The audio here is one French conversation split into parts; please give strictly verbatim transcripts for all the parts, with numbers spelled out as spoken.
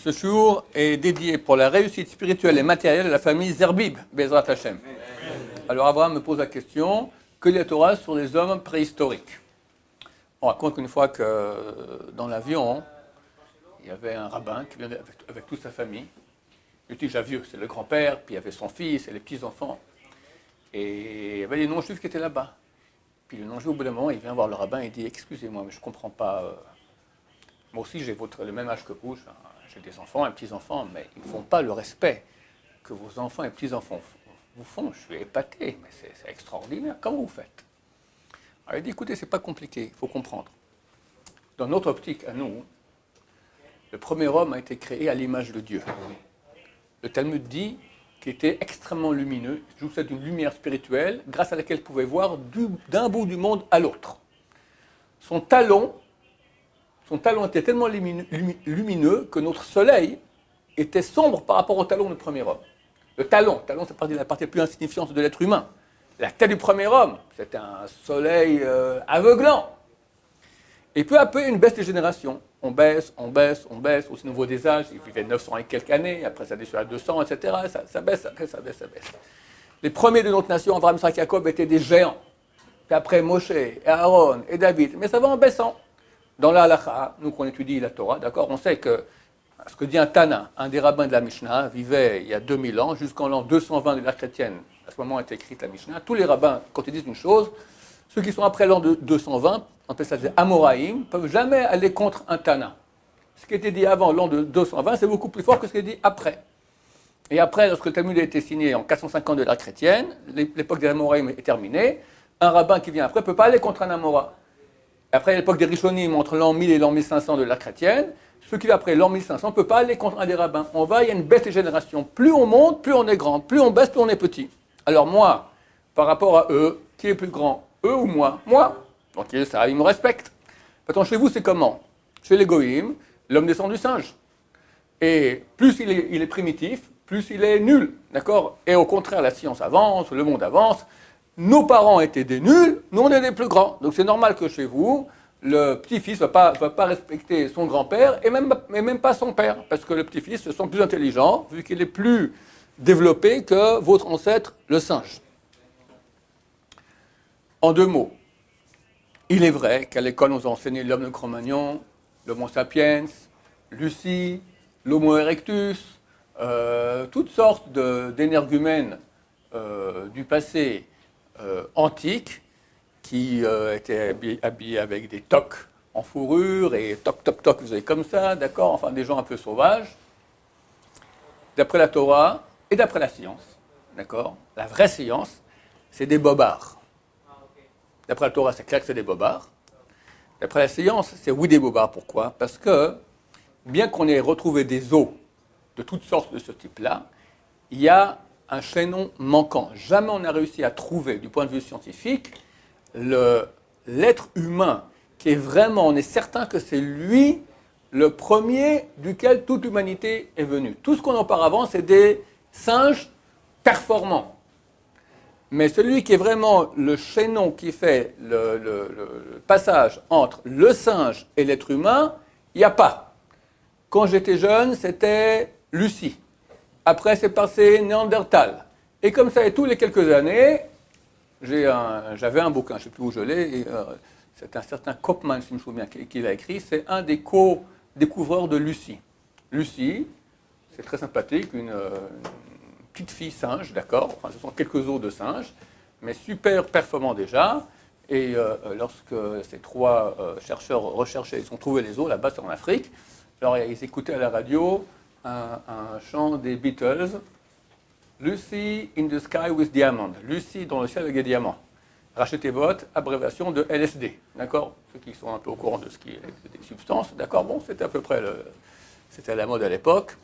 Ce jour est dédié pour la réussite spirituelle et matérielle de la famille Zerbib, Bezrat Hashem. Alors Abraham me pose la question, que dit la Torah sur les hommes préhistoriques? On raconte qu'une fois que dans l'avion, il y avait un rabbin qui venait avec, avec toute sa famille. Il était déjà vieux, c'est le grand-père, puis il y avait son fils et les petits-enfants. Et il y avait les non-juifs qui étaient là-bas. Puis le non-juif, au bout d'un moment, il vient voir le rabbin et il dit « Excusez-moi, mais je ne comprends pas. Euh, moi aussi, j'ai votre, le même âge que vous. J'ai des enfants et petits-enfants, mais ils ne font pas le respect que vos enfants et petits-enfants vous font. Je suis épaté, mais c'est extraordinaire. Comment vous faites ?» Alors il dit « Écoutez, ce n'est pas compliqué, il faut comprendre. Dans notre optique à nous, le premier homme a été créé à l'image de Dieu. Le Talmud dit qu'il était extrêmement lumineux, juste d'une lumière spirituelle, grâce à laquelle il pouvait voir d'un bout du monde à l'autre. Son talon, son talon était tellement lumineux, lumineux que notre soleil était sombre par rapport au talon du premier homme. Le talon, le talon, c'est la partie la plus insignifiante de l'être humain. La tête du premier homme, c'était un soleil euh, aveuglant. Et peu à peu, une baisse des générations. On baisse, on baisse, on baisse, au niveau des âges, il vivait neuf cents et quelques années, après ça descend à deux cents, et cetera. Ça, ça baisse, après ça baisse, ça baisse. Les premiers de notre nation, Abraham, Isaac, Jacob, étaient des géants. Puis après, Moshe, et Aaron, et David. Mais ça va en baissant. Dans la halakha, nous qu'on étudie la Torah, d'accord, on sait que ce que dit un Tana, un des rabbins de la Mishnah, vivait il y a deux mille ans, jusqu'en l'an deux cent vingt de l'ère chrétienne. À ce moment a été écrite la Mishnah. Tous les rabbins, quand ils disent une chose, ceux qui sont après l'an deux cent vingt, on appelle ça des Amoraïm, ne peuvent jamais aller contre un Tana. Ce qui était dit avant l'an de deux cent vingt, c'est beaucoup plus fort que ce qui est dit après. Et après, lorsque le Talmud a été signé en quatre cent cinquante de l'ère chrétienne, l'époque des Amoraïm est terminée, un rabbin qui vient après ne peut pas aller contre un Amora. Après l'époque des Rishonim, entre l'an mille et l'an mille cinq cents de l'ère chrétienne, ceux qui viennent après l'an mille cinq cents ne peut pas aller contre un des rabbins. On va, il y a une baisse des générations. Plus on monte, plus on est grand. Plus on baisse, plus on est petit. Alors moi, par rapport à eux, qui est plus grand? Eux ou moi? Moi. Donc ça, ils me respectent. Maintenant, chez vous, c'est comment? Chez les Goïm, l'homme descend du singe. Et plus il est, il est primitif, plus il est nul. D'accord? Et au contraire, la science avance, le monde avance. Nos parents étaient des nuls, nous on est des plus grands. Donc c'est normal que chez vous, le petit-fils ne va pas, va pas respecter son grand-père et même, et même pas son père. Parce que le petit-fils se sent plus intelligent, vu qu'il est plus développé que votre ancêtre, le singe. En deux mots, il est vrai qu'à l'école, nous a enseigné l'homme de Cro-Magnon, l'Homo sapiens, Lucie, l'Homo erectus, euh, toutes sortes d'énergumènes euh, du passé euh, antique qui euh, étaient habillés, habillés avec des toques en fourrure et toc, toc, toc, vous avez comme ça, d'accord, enfin des gens un peu sauvages. D'après la Torah et d'après la science, d'accord, la vraie science, c'est des bobards. D'après la Torah, c'est clair que c'est des bobards. D'après la science, c'est oui des bobards. Pourquoi? Parce que, bien qu'on ait retrouvé des os de toutes sortes de ce type-là, il y a un chaînon manquant. Jamais on n'a réussi à trouver, du point de vue scientifique, l'être humain qui est vraiment, on est certain que c'est lui le premier duquel toute l'humanité est venue. Tout ce qu'on a auparavant, c'est des singes performants. Mais celui qui est vraiment le chaînon qui fait le, le, le passage entre le singe et l'être humain, il n'y a pas. Quand j'étais jeune, c'était Lucie. Après, c'est passé Néandertal. Et comme ça, et tous les quelques années, j'avais un, un bouquin, je ne sais plus où je l'ai, euh, c'est un certain Kopman, si je me souviens, qui, qui l'a écrit, c'est un des co-découvreurs de Lucie. Lucie, c'est très sympathique, une... une petite fille singe, d'accord, enfin ce sont quelques os de singe, mais super performants déjà, et euh, lorsque ces trois euh, chercheurs recherchaient, ils ont trouvé les os, là-bas c'est en Afrique, alors ils écoutaient à la radio un, un chant des Beatles, Lucy in the sky with diamond, Lucie dans le ciel avec des diamants, rachetez votre abréviation de L S D, d'accord, ceux qui sont un peu au courant de ce qui est des substances, d'accord, bon, c'était à peu près, le, c'était la mode à l'époque.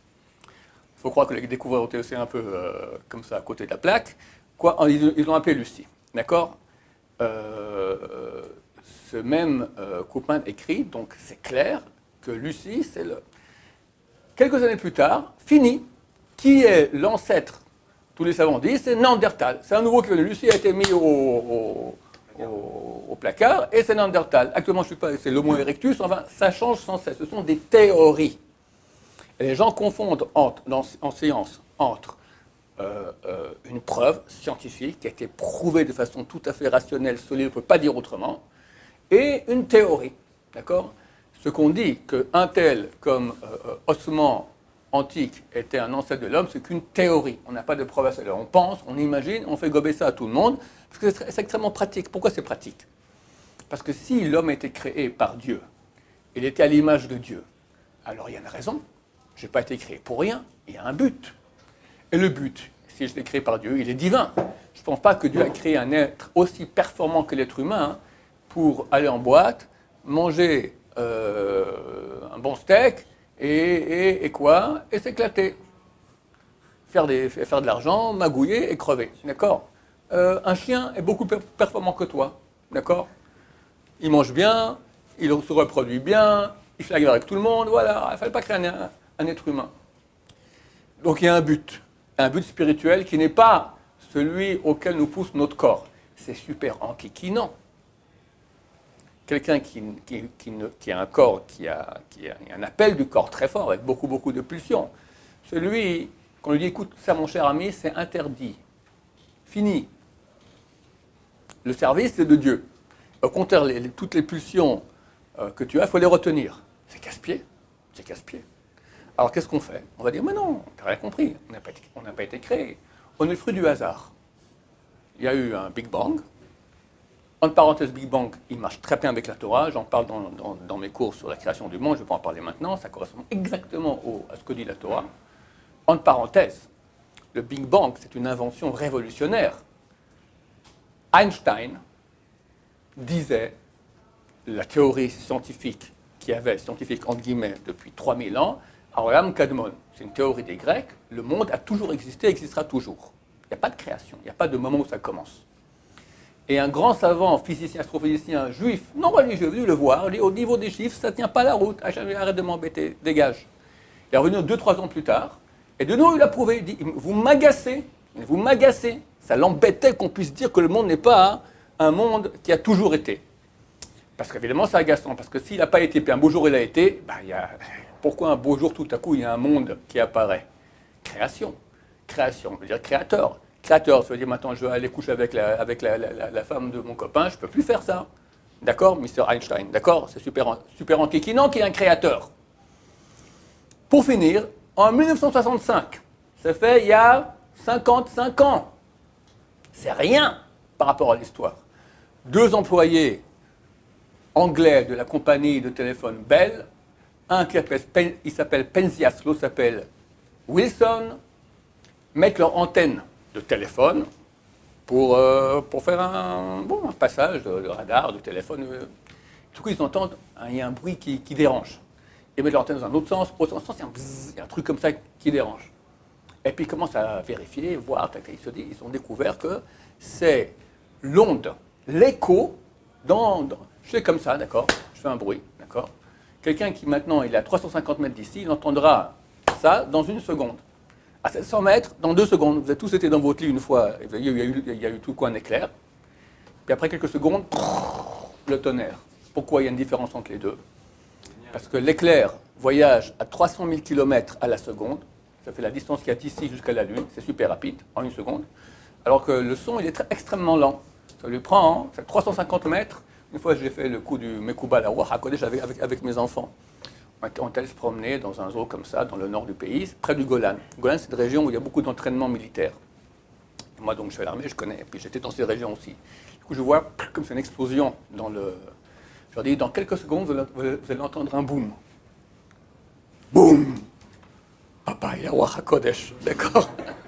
Il faut croire que les découvreurs étaient aussi un peu euh, comme ça à côté de la plaque. Quoi, ils, ils l'ont appelé Lucie. D'accord euh, Ce même euh, Koopman écrit, donc c'est clair, que Lucie, c'est le. Quelques années plus tard, fini. Qui est l'ancêtre? Tous les savants disent, c'est Néandertal. C'est un nouveau qui vient. Lucie a été mis au, au, au, au placard et c'est Néandertal. Actuellement, je ne sais pas, c'est l'Homo erectus. Enfin, ça change sans cesse. Ce sont des théories. Et les gens confondent entre, dans, en science entre euh, euh, une preuve scientifique qui a été prouvée de façon tout à fait rationnelle, solide, on ne peut pas dire autrement, et une théorie. D'accord? Ce qu'on dit qu'un tel comme euh, ossement antique était un ancêtre de l'homme, c'est qu'une théorie. On n'a pas de preuve à cela. On pense, on imagine, on fait gober ça à tout le monde, parce que c'est extrêmement pratique. Pourquoi c'est pratique? Parce que si l'homme a été créé par Dieu, il était à l'image de Dieu, alors il y a une raison. Je n'ai pas été créé pour rien, il y a un but. Et le but, si je l'ai créé par Dieu, il est divin. Je ne pense pas que Dieu a créé un être aussi performant que l'être humain pour aller en boîte, manger euh, un bon steak, et, et, et quoi? Et s'éclater. Faire, des, faire de l'argent, magouiller et crever. D'accord? euh, Un chien est beaucoup plus performant que toi. D'accord? Il mange bien, il se reproduit bien, il fait la guerre avec tout le monde, voilà. Il ne fallait pas créer un, un être humain. Donc il y a un but. Un but spirituel qui n'est pas celui auquel nous pousse notre corps. C'est super enquiquinant. Quelqu'un qui, qui, qui, qui a un corps, qui a, qui a un appel du corps très fort, avec beaucoup, beaucoup de pulsions. Celui qu'on lui dit, écoute, ça mon cher ami, c'est interdit. Fini. Le service, c'est de Dieu. Au contraire, les, les, toutes les pulsions euh, que tu as, il faut les retenir. C'est casse-pied. C'est casse-pied. Alors qu'est-ce qu'on fait? On va dire, mais non, tu n'as rien compris. On n'a pas, pas été créé. On est le fruit du hasard. Il y a eu un Big Bang. Entre parenthèses, Big Bang, il marche très bien avec la Torah. J'en parle dans, dans, dans mes cours sur la création du monde. Je ne vais pas en parler maintenant. Ça correspond exactement au, à ce que dit la Torah. Entre parenthèses, le Big Bang, c'est une invention révolutionnaire. Einstein disait, la théorie scientifique qui avait, scientifique entre guillemets, depuis trois mille ans, Aolam Kadmon, c'est une théorie des Grecs, le monde a toujours existé, existera toujours. Il n'y a pas de création, il n'y a pas de moment où ça commence. Et un grand savant, physicien, astrophysicien, juif, non religieux, venu le voir, il dit, au niveau des chiffres, ça ne tient pas la route, arrête de m'embêter, dégage. Il est revenu deux, trois ans plus tard, et de nouveau il a prouvé, il dit, vous m'agacez, vous m'agacez. Ça l'embêtait qu'on puisse dire que le monde n'est pas un monde qui a toujours été. Parce qu'évidemment c'est agaçant, parce que s'il n'a pas été, puis un beau jour il a été, ben, il y a... pourquoi un beau jour tout à coup il y a un monde qui apparaît? Création. Création, veut dire créateur. Créateur, ça veut dire maintenant je vais aller coucher avec la, avec la, la, la, la femme de mon copain, je ne peux plus faire ça. D'accord, mister Einstein, d'accord? C'est super, super enquiquinant qu'il y ait un créateur. Pour finir, en mille neuf cent soixante-cinq, ça fait il y a cinquante-cinq ans. C'est rien par rapport à l'histoire. Deux employés anglais de la compagnie de téléphone Bell, un qui s'appelle, il s'appelle Penzias, l'autre s'appelle Wilson, mettent leur antenne de téléphone pour, euh, pour faire un, bon, un passage de, de radar, de téléphone. Du coup, ils entendent, hein, il y a un bruit qui, qui dérange. Ils mettent leur antenne dans un autre sens, autre sens, il y a un, bzzz, il y a un truc comme ça qui dérange. Et puis ils commencent à vérifier, voir, ils, se disent, ils ont découvert que c'est l'onde, l'écho, dans, dans, je fais comme ça, d'accord, je fais un bruit, d'accord. Quelqu'un qui maintenant, il est à trois cent cinquante mètres d'ici, il entendra ça dans une seconde. À sept cents mètres, dans deux secondes, vous avez tous été dans votre lit une fois, il y a eu, il y a eu tout quoi un éclair. Puis après quelques secondes, le tonnerre. Pourquoi il y a une différence entre les deux? Parce que l'éclair voyage à trois cent mille kilomètres à la seconde. Ça fait la distance qu'il y a d'ici jusqu'à la Lune, c'est super rapide, en une seconde. Alors que le son, il est très, extrêmement lent. Ça lui prend, hein, trois cent cinquante mètres. Une fois, j'ai fait le coup du Mekouba à Ouah HaKodesh avec, avec, avec mes enfants. On est allé se promener dans un zoo comme ça, dans le nord du pays, près du Golan. Le Golan, c'est une région où il y a beaucoup d'entraînement militaire. Et moi, donc, je suis à l'armée, je connais. Et puis, j'étais dans ces régions aussi. Du coup, je vois comme c'est une explosion dans le... Je leur dis, dans quelques secondes, vous allez entendre un boom. Boum! Papa, il y a Ouah HaKodesh, d'accord?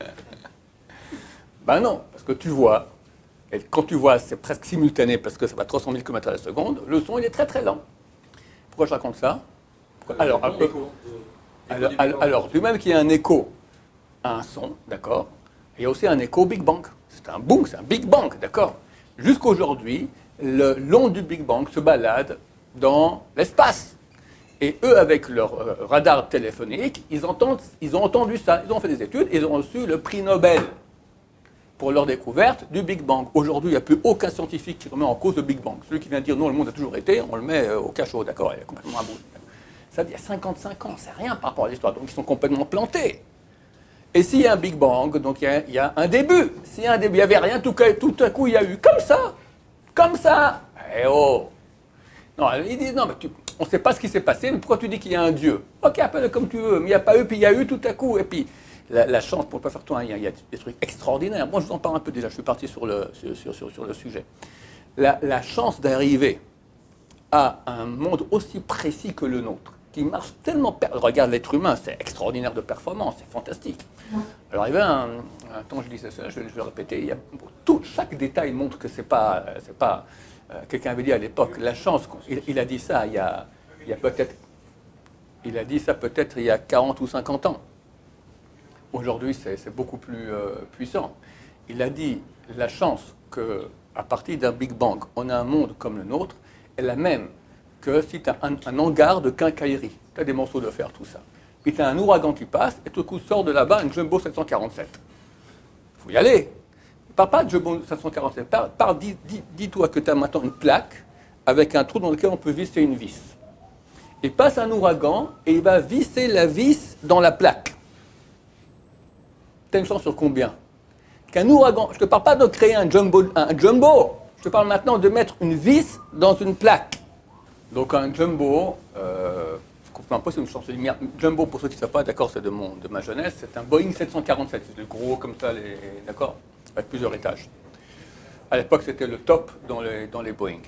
Ben non, parce que tu vois, et quand tu vois, c'est presque simultané, parce que ça va trois cent mille kilomètres à la seconde, le son, il est très très lent. Pourquoi je raconte ça? Alors, alors, alors, alors, alors lui-même qui a un écho à un son, d'accord? Il y a aussi un écho Big Bang. C'est un boom, c'est un Big Bang, d'accord? Jusqu'aujourd'hui, l'onde du Big Bang se balade dans l'espace. Et eux, avec leur euh, radar téléphonique, ils, entendent, ils ont entendu ça. Ils ont fait des études et ils ont reçu le prix Nobel pour leur découverte du Big Bang. Aujourd'hui, il n'y a plus aucun scientifique qui remet en cause le Big Bang. Celui qui vient dire non, le monde a toujours été, on le met euh, au cachot, d'accord? Il est complètement à bout. Ça, il y a cinquante-cinq ans, c'est rien par rapport à l'histoire. Donc, ils sont complètement plantés. Et s'il y a un Big Bang, donc il y a, il y a un début. S'il y a un début, il n'y avait rien, tout, tout à coup, il y a eu comme ça. Comme ça. Eh oh. Non, ils disent, non, mais tu, on ne sait pas ce qui s'est passé, mais pourquoi tu dis qu'il y a un Dieu? Ok, appelle-le comme tu veux, mais il n'y a pas eu, puis il y a eu tout à coup. Et puis, la, la chance, pour ne pas faire tout, hein, il, y a, il y a des trucs extraordinaires. Moi, je vous en parle un peu déjà, je suis parti sur le, sur, sur, sur, sur le sujet. La, la chance d'arriver à un monde aussi précis que le nôtre, qui marche tellement... Regarde l'être humain, c'est extraordinaire de performance, c'est fantastique. Alors, il y avait un... un temps, je disais ça, je vais, je vais le répéter, il y a, tout, chaque détail montre que c'est pas... C'est pas euh, quelqu'un avait dit à l'époque, la chance... Il, il a dit ça il y a, il y a peut-être... Il a dit ça peut-être il y a quarante ou cinquante ans. Aujourd'hui, c'est beaucoup plus euh, puissant. Il a dit, la chance qu'à partir d'un Big Bang, on a un monde comme le nôtre, est la même que si tu as un, un hangar de quincaillerie. Tu as des morceaux de fer, tout ça. Puis tu as un ouragan qui passe, et tout coup sort de là-bas un Jumbo sept cent quarante-sept. Il faut y aller. Parle pas de Jumbo sept cent quarante-sept. Parle, parle, dis, dis, dis-toi que tu as maintenant une plaque avec un trou dans lequel on peut visser une vis. Il passe un ouragan, et il va visser la vis dans la plaque. Tu as une chance sur combien? Qu'un ouragan... Je ne te parle pas de créer un jumbo, un jumbo. Je te parle maintenant de mettre une vis dans une plaque. Donc un jumbo, euh, je comprends pas, c'est une chance de lumière. Jumbo, pour ceux qui ne savent pas, d'accord, c'est de, mon, de ma jeunesse, c'est un Boeing sept cent quarante-sept. C'est le gros comme ça, les, d'accord, avec plusieurs étages. À l'époque, c'était le top dans les, dans les Boeing.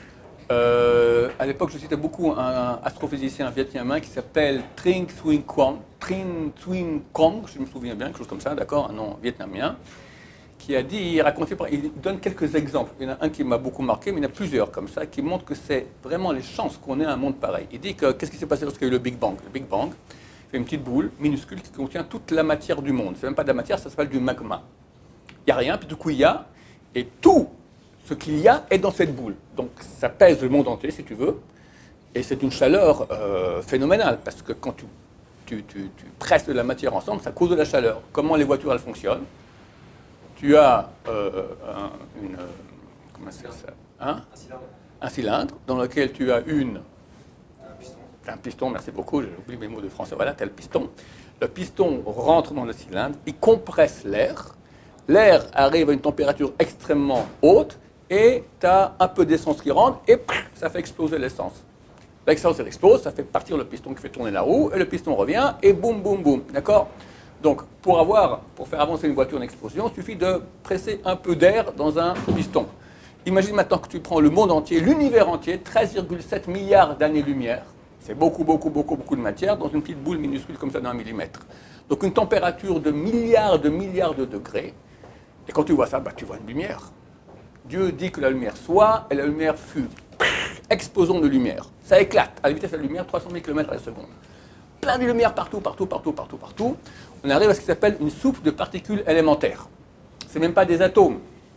Euh, à l'époque, je citais beaucoup un astrophysicien vietnamien qui s'appelle Trinh Xuyen Quang, Trinh Xuyen Quang, je me souviens bien, quelque chose comme ça, d'accord, un nom vietnamien, qui a dit, il, racontait, il donne quelques exemples. Il y en a un qui m'a beaucoup marqué, mais il y en a plusieurs comme ça, qui montrent que c'est vraiment les chances qu'on ait un monde pareil. Il dit que qu'est-ce qui s'est passé lorsqu'il y a eu le Big Bang? Le Big Bang, c'est une petite boule minuscule qui contient toute la matière du monde. C'est même pas de la matière, ça s'appelle du magma. Il n'y a rien, puis du coup il y a, et tout ce qu'il y a est dans cette boule. Donc ça pèse le monde entier, si tu veux, et c'est une chaleur euh, phénoménale, parce que quand tu, tu, tu, tu presses de la matière ensemble, ça cause de la chaleur. Comment les voitures, elles fonctionnent? Tu as euh, un, une, comment ça, hein? un, cylindre. un cylindre dans lequel tu as une, un piston, un piston merci beaucoup, j'ai oublié mes mots de français, voilà, tu as le piston. Le piston rentre dans le cylindre, il compresse l'air, l'air arrive à une température extrêmement haute, et tu as un peu d'essence qui rentre, et pff, ça fait exploser l'essence. L'essence, elle explose, ça fait partir le piston qui fait tourner la roue, et le piston revient, et boum, boum, boum, d'accord? Donc, pour, avoir, pour faire avancer une voiture en explosion, il suffit de presser un peu d'air dans un piston. Imagine maintenant que tu prends le monde entier, l'univers entier, treize virgule sept milliards d'années-lumière. C'est beaucoup, beaucoup, beaucoup, beaucoup de matière dans une petite boule minuscule comme ça d'un millimètre. Donc, une température de milliards de milliards de degrés. Et quand tu vois ça, bah, tu vois une lumière. Dieu dit que la lumière soit, et la lumière fut. Explosion de lumière. Ça éclate à la vitesse de la lumière, trois cent mille kilomètres à la seconde. Plein de lumière partout, partout, partout, partout, partout. On arrive à ce qui s'appelle une soupe de particules élémentaires. Ce n'est même pas des atomes.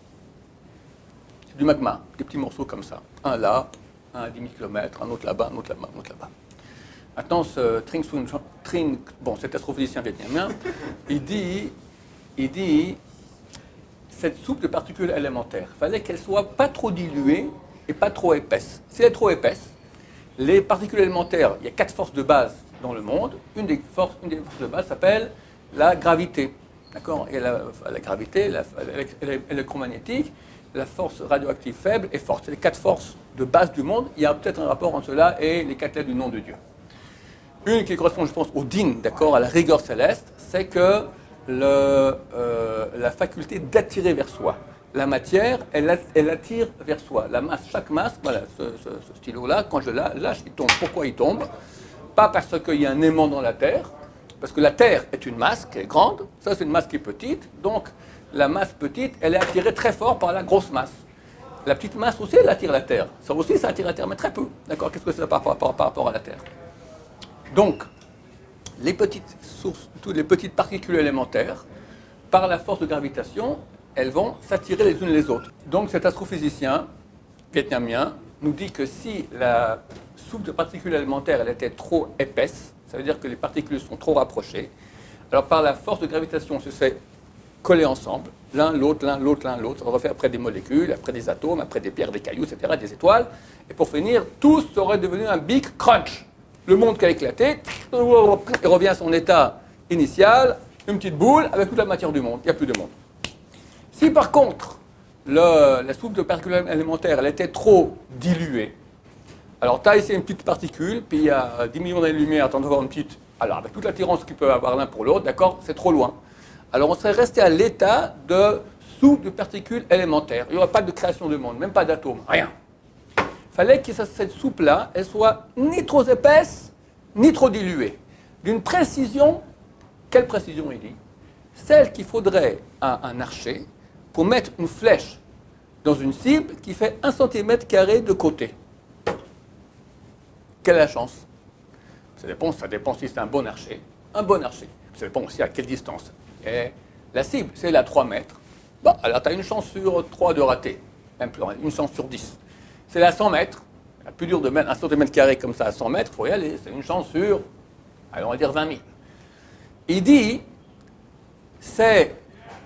C'est du magma, des petits morceaux comme ça. Un là, un à dix mille kilomètres, un autre là-bas, un autre là-bas, un autre là-bas. Maintenant, ce Trinh Xuyen Quang, bon, cet astrophysicien vietnamien, il dit, il dit, cette soupe de particules élémentaires, il fallait qu'elle soit pas trop diluée et pas trop épaisse. Si elle est trop épaisse, les particules élémentaires, il y a quatre forces de base dans le monde. Une des forces, une des forces de base s'appelle la gravité. D'accord? Et la, la gravité, la, l'électromagnétique, la force radioactive faible et forte. C'est les quatre forces de base du monde. Il y a peut-être un rapport entre cela et les quatre lettres du nom de Dieu. Une qui correspond, je pense, au din, d'accord, à la rigueur céleste, c'est que le, euh, la faculté d'attirer vers soi. La matière, elle, elle attire vers soi. La masse, chaque masse, voilà, ce, ce, ce stylo-là, quand je la lâche, il tombe. Pourquoi il tombe? Pas parce qu'il y a un aimant dans la Terre, parce que la Terre est une masse qui est grande, ça c'est une masse qui est petite, donc la masse petite, elle est attirée très fort par la grosse masse. La petite masse aussi, elle attire la Terre. Ça aussi, ça attire la Terre, mais très peu. D'accord? Qu'est-ce que c'est par, par, par, par rapport à la Terre? Donc, les petites sources, toutes les petites particules élémentaires, par la force de gravitation, elles vont s'attirer les unes les autres. Donc cet astrophysicien vietnamien nous dit que si la soupe de particules élémentaires elle était trop épaisse, ça veut dire que les particules sont trop rapprochées, alors par la force de gravitation, se serait collé ensemble, l'un, l'autre, l'un, l'autre, l'un, l'autre, ça aurait fait après des molécules, après des atomes, après des pierres, des cailloux, et cetera, des étoiles, et pour finir, tous auraient devenu un big crunch. le monde qui a éclaté, il revient à son état initial, une petite boule avec toute la matière du monde, il n'y a plus de monde. Si par contre, le, la soupe de particules élémentaires, elle était trop diluée, alors tu as ici une petite particule, puis il y a dix millions d'années-lumière, tu en avoir une petite, alors avec toute l'attirance qu'ils peuvent avoir l'un pour l'autre, d'accord, c'est trop loin. Alors on serait resté à l'état de soupe de particules élémentaires. Il n'y aurait pas de création de monde, même pas d'atomes, rien. Il fallait que cette soupe-là, elle soit ni trop épaisse, ni trop diluée. D'une précision, quelle précision il dit? Celle qu'il faudrait à un archer pour mettre une flèche dans une cible qui fait un centimètre carré de côté. Quelle est la chance? Ça dépend, ça dépend si c'est un bon archer. Un bon archer. Ça dépend aussi à quelle distance. Et la cible, c'est la trois mètres. Bon, alors tu as une chance sur trois de rater. Même plus, une chance sur dix. C'est la cent mètres. La plus dure de mettre un centimètre carré comme ça à cent mètres, il faut y aller. C'est une chance sur, allez, on va dire vingt mille. Il dit, c'est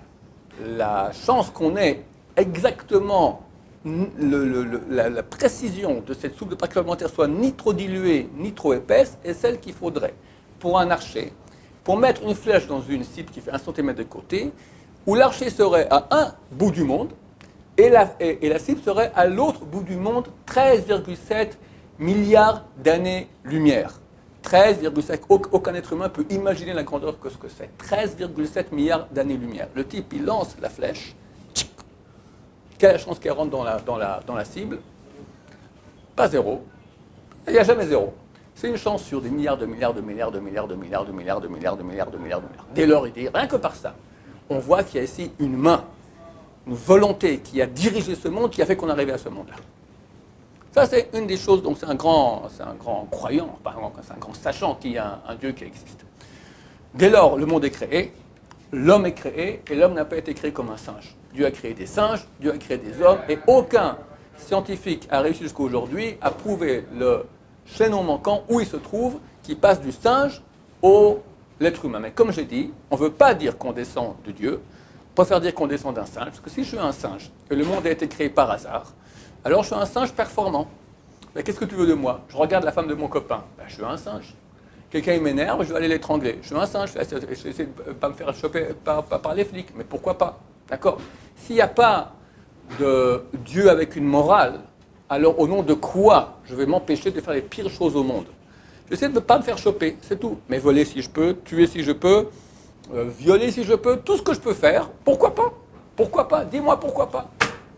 la chance qu'on ait exactement le, le, le, la, la précision de cette soupe de particules élémentaires soit ni trop diluée, ni trop épaisse, est celle qu'il faudrait pour un archer, pour mettre une flèche dans une cible qui fait un centimètre de côté, où l'archer serait à un bout du monde, et la, et, et la cible serait à l'autre bout du monde, treize virgule sept milliards d'années-lumière. treize virgule sept, aucun être humain peut imaginer la grandeur que ce que c'est. treize virgule sept milliards d'années-lumière. Le type, il lance la flèche. Tchic. Quelle est la chance qu'elle rentre dans la, dans, la, dans la cible? Pas zéro. Il n'y a jamais zéro. C'est une chance sur des milliards de milliards de milliards de milliards de milliards de milliards de milliards de milliards de milliards de milliards. Dès lors, il dit, rien que par ça, on voit qu'il y a ici une main, une volonté qui a dirigé ce monde, qui a fait qu'on arrivait à ce monde-là. Ça, c'est une des choses, donc c'est un grand, c'est un grand croyant, c'est un grand sachant qu'il y a un, un Dieu qui existe. Dès lors, le monde est créé, l'homme est créé, et l'homme n'a pas été créé comme un singe. Dieu a créé des singes, Dieu a créé des hommes, et aucun scientifique a réussi jusqu'à aujourd'hui à prouver le chaînon manquant où il se trouve, qui passe du singe au l'être humain. Mais comme j'ai dit, on ne veut pas dire qu'on descend de Dieu, on préfère dire qu'on descend d'un singe, parce que si je suis un singe, et le monde a été créé par hasard, alors je suis un singe performant. Mais qu'est-ce que tu veux de moi? Je regarde la femme de mon copain, ben, je suis un singe. Quelqu'un m'énerve, je vais aller l'étrangler. Je suis un singe, je vais essayer de ne pas me faire choper par, par, par les flics, mais pourquoi pas? D'accord? S'il n'y a pas de Dieu avec une morale, alors au nom de quoi je vais m'empêcher de faire les pires choses au monde? J'essaie de ne pas me faire choper, c'est tout. Mais voler si je peux, tuer si je peux, euh, violer si je peux, tout ce que je peux faire, pourquoi pas? Pourquoi pas? Dis-moi pourquoi pas?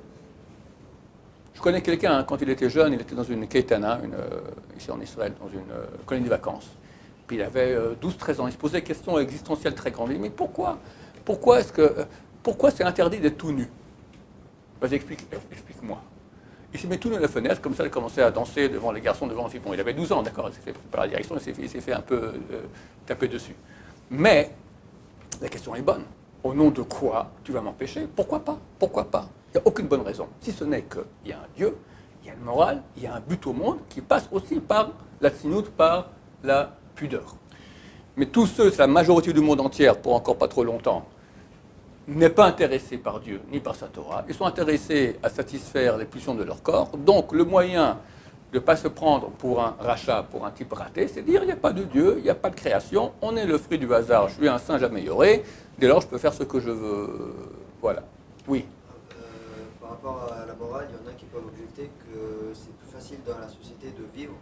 Je connais quelqu'un, hein, quand il était jeune, il était dans une Keitana, une, euh, ici en Israël, dans une euh, colonie de vacances. Puis il avait euh, douze treize ans, il se posait des questions existentielles très grandes. Il dit, mais pourquoi? Pourquoi est-ce que, euh, pourquoi c'est interdit d'être tout nu? Vas-y, explique, explique-moi. Il s'est mis tout nu à la fenêtre, comme ça il commençait à danser devant les garçons, devant les filles. Bon, il avait douze ans, d'accord, il s'est fait par la direction, il s'est fait, il s'est fait un peu euh, taper dessus. Mais la question est bonne. Au nom de quoi tu vas m'empêcher? Pourquoi pas? Pourquoi pas? Il n'y a aucune bonne raison. Si ce n'est qu'il y a un Dieu, il y a une morale, il y a un but au monde qui passe aussi par la tzinout, par la pudeur. Mais tous ceux, c'est la majorité du monde entier, pour encore pas trop longtemps, n'est pas intéressé par Dieu ni par sa Torah. Ils sont intéressés à satisfaire les pulsions de leur corps. Donc le moyen de ne pas se prendre pour un rachat, pour un type raté, c'est dire il n'y a pas de Dieu, il n'y a pas de création, on est le fruit du hasard, je suis un singe amélioré, dès lors je peux faire ce que je veux. Voilà. Oui. Euh, par rapport à la morale, il y en a qui peuvent objecter que c'est plus facile dans la société de vivre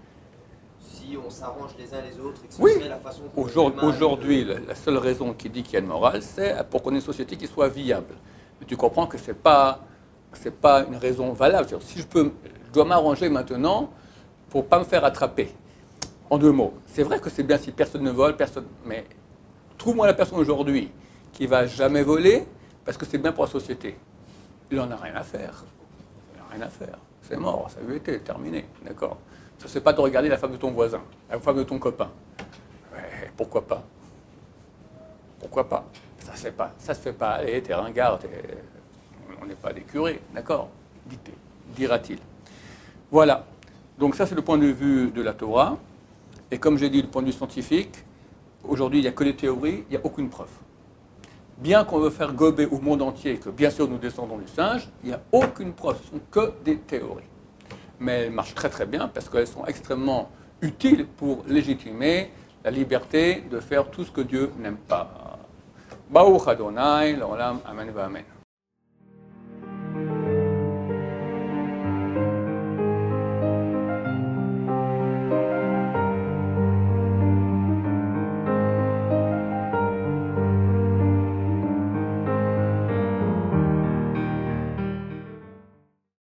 si on s'arrange les uns les autres et que ce Oui. serait la façon qu'on Aujourd'hui, de... la seule raison qui dit qu'il y a une morale, c'est pour qu'on ait une société qui soit viable. Mais tu comprends que ce n'est pas, c'est pas une raison valable. Si je, peux, je dois m'arranger maintenant pour ne pas me faire attraper. En deux mots, c'est vrai que c'est bien si personne ne vole, personne, mais trouve-moi la personne aujourd'hui qui ne va jamais voler parce que c'est bien pour la société. Il n'en a rien à faire. Il n'en a rien à faire. C'est mort, ça a eu été, terminé. D'accord? Ce n'est pas de regarder la femme de ton voisin, la femme de ton copain. Ouais, pourquoi pas? Pourquoi pas? Ça ne se fait pas. Ça se fait pas. Allez, t'es ringard, t'es... on n'est pas des curés, d'accord? Dira-t-il. Voilà. Donc ça, c'est le point de vue de la Torah. Et comme j'ai dit, le point de vue scientifique, aujourd'hui, il n'y a que des théories, il n'y a aucune preuve. Bien qu'on veut faire gober au monde entier que, bien sûr, nous descendons du singe, il n'y a aucune preuve. Ce ne sont que des théories. Mais elles marchent très très bien parce qu'elles sont extrêmement utile pour légitimer la liberté de faire tout ce que Dieu n'aime pas. Baruch Adonai, l'olam, amen, amen.